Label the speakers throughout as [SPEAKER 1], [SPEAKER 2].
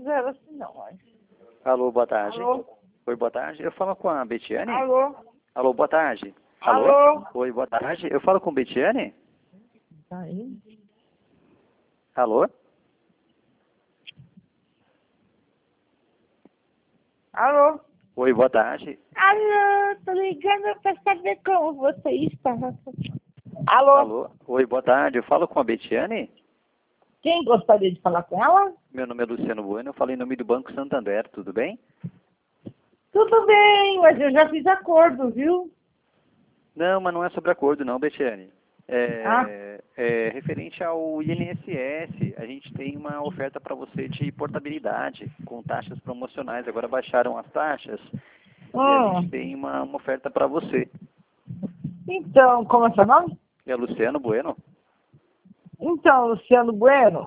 [SPEAKER 1] era assim não, mas...
[SPEAKER 2] Alô, boa tarde.
[SPEAKER 1] Alô?
[SPEAKER 2] Oi, boa tarde. Eu falo com a Betiane?
[SPEAKER 1] Alô?
[SPEAKER 2] Alô, boa tarde.
[SPEAKER 1] Alô?
[SPEAKER 2] Oi, boa tarde. Eu falo com Betiane?
[SPEAKER 1] Tá aí?
[SPEAKER 2] Alô?
[SPEAKER 1] Alô?
[SPEAKER 2] Oi, boa tarde.
[SPEAKER 1] Alô? Tô ligando pra saber como você está. Alô?
[SPEAKER 2] Alô? Oi, boa tarde. Eu falo com a Betiane?
[SPEAKER 1] Quem gostaria de falar com ela?
[SPEAKER 2] Meu nome é Luciano Bueno. Eu falo em nome do Banco Santander. Tudo bem?
[SPEAKER 1] Tudo bem, mas eu já fiz acordo, viu?
[SPEAKER 2] Não, mas não é sobre acordo não, Betiane.
[SPEAKER 1] Ah,
[SPEAKER 2] É referente ao INSS, a gente tem uma oferta para você de portabilidade com taxas promocionais. Agora baixaram as taxas e a gente tem uma oferta para você.
[SPEAKER 1] então, como é seu nome?
[SPEAKER 2] É Luciano Bueno?
[SPEAKER 1] Então, Luciano Bueno,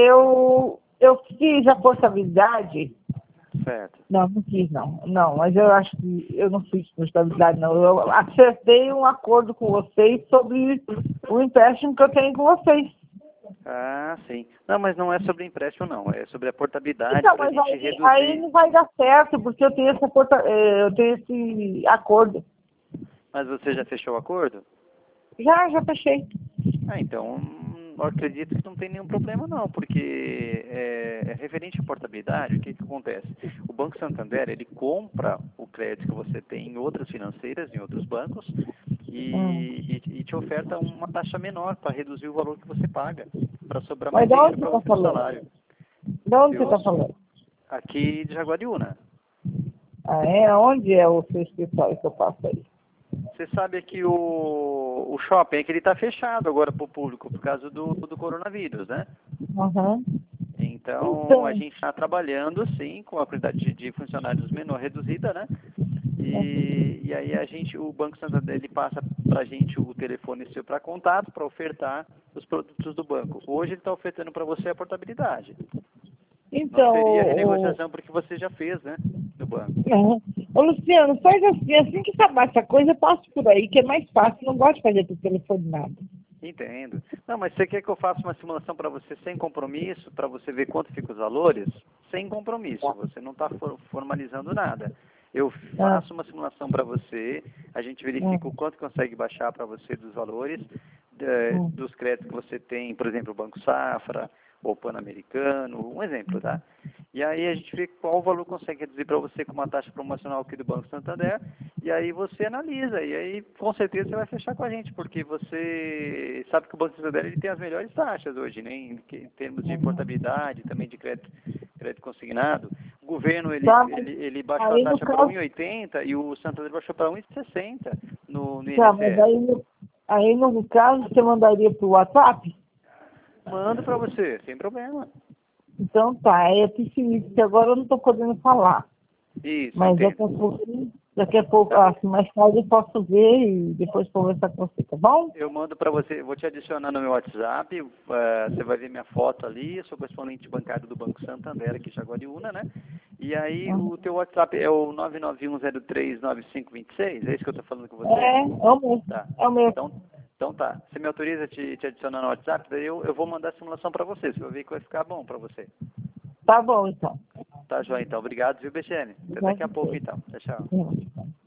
[SPEAKER 1] eu fiz a portabilidade.
[SPEAKER 2] Certo.
[SPEAKER 1] Não quis, não. Não, mas eu acho que eu não fiz portabilidade, não. Eu acertei um acordo com vocês sobre o empréstimo que eu tenho com vocês.
[SPEAKER 2] Ah, sim. Não, mas não é sobre empréstimo, não. É sobre a portabilidade
[SPEAKER 1] Então,
[SPEAKER 2] para a
[SPEAKER 1] mas
[SPEAKER 2] gente
[SPEAKER 1] aí
[SPEAKER 2] reduzir.
[SPEAKER 1] não vai dar certo, porque eu tenho eu tenho esse acordo.
[SPEAKER 2] Mas você já fechou o acordo?
[SPEAKER 1] Já fechei.
[SPEAKER 2] Ah, então, eu acredito que não tem nenhum problema não, porque é referente à portabilidade, o que que acontece? O Banco Santander, ele compra o crédito que você tem em outras financeiras, em outros bancos, e te oferta uma taxa menor para reduzir o valor que você paga, para sobrar
[SPEAKER 1] Mas
[SPEAKER 2] mais
[SPEAKER 1] de
[SPEAKER 2] dinheiro
[SPEAKER 1] onde você
[SPEAKER 2] para
[SPEAKER 1] está
[SPEAKER 2] você no
[SPEAKER 1] falando?
[SPEAKER 2] salário.
[SPEAKER 1] De onde você
[SPEAKER 2] Eu,
[SPEAKER 1] está falando?
[SPEAKER 2] aqui de Jaguariúna.
[SPEAKER 1] Ah, é? Onde é o seu escritório que eu passo aí?
[SPEAKER 2] Você sabe que o shopping é que ele está fechado agora para o público por causa do coronavírus, né?
[SPEAKER 1] Uhum.
[SPEAKER 2] Então, a
[SPEAKER 1] Então,
[SPEAKER 2] gente está trabalhando, sim, com a quantidade de funcionários menor reduzida, né? E aí o Banco Santander, ele passa para a gente o telefone seu para contato, para ofertar os produtos do banco. Hoje ele está ofertando para você a portabilidade. Não
[SPEAKER 1] então
[SPEAKER 2] seria renegociação porque você já fez, né? No banco.
[SPEAKER 1] Uhum. Ô, Luciano, faz assim que acabar essa coisa, eu passo por aí, que é mais fácil. Não gosto de fazer por telefone nada.
[SPEAKER 2] Entendo. Não, mas você quer que eu faça uma simulação para você sem compromisso, para você ver quanto ficam os valores? Sem compromisso, você não está formalizando nada. Eu
[SPEAKER 1] Ah,
[SPEAKER 2] faço uma simulação para você, a gente
[SPEAKER 1] ah,
[SPEAKER 2] verifica o quanto consegue baixar para você dos valores,
[SPEAKER 1] ah,
[SPEAKER 2] dos créditos que você tem, por exemplo, o Banco Safra, ou Pan-Americano, um exemplo, tá? E aí a gente vê qual valor consegue reduzir para você com uma taxa promocional aqui do Banco Santander, e aí você analisa, e aí com certeza você vai fechar com a gente, porque você sabe que o Banco Santander ele tem as melhores taxas hoje, né, em termos de portabilidade, também de crédito consignado. O governo
[SPEAKER 1] tá, mas
[SPEAKER 2] ele baixou a
[SPEAKER 1] aí no
[SPEAKER 2] taxa para
[SPEAKER 1] caso,
[SPEAKER 2] 1,80 e o Santander baixou para 1,60 no
[SPEAKER 1] tá, mas
[SPEAKER 2] INSS.
[SPEAKER 1] aí no caso você mandaria pro WhatsApp?
[SPEAKER 2] Mando para você, sem problema.
[SPEAKER 1] Então tá, é difícil, que agora eu não estou podendo falar.
[SPEAKER 2] Isso,
[SPEAKER 1] Mas
[SPEAKER 2] entendo.
[SPEAKER 1] daqui a pouco,
[SPEAKER 2] Tá.
[SPEAKER 1] assim, mais tarde eu posso ver e depois conversar com você, tá bom?
[SPEAKER 2] Eu mando para você, vou te adicionar no meu WhatsApp, você vai ver minha foto ali, eu sou correspondente bancário do Banco Santander aqui em Jaguariúna, né? E aí
[SPEAKER 1] Uhum.
[SPEAKER 2] o teu WhatsApp é o 991039526, é isso que eu estou falando com você?
[SPEAKER 1] É o mesmo,
[SPEAKER 2] Tá.
[SPEAKER 1] é o mesmo.
[SPEAKER 2] Então tá. Você me autoriza a te adicionar no WhatsApp, daí eu vou mandar a simulação para você, você vai ver que vai ficar bom para você.
[SPEAKER 1] Tá bom, então.
[SPEAKER 2] Tá, joia, então. Obrigado, viu, BCN? Até daqui a pouco, então. Tchau, tchau.
[SPEAKER 1] Uhum.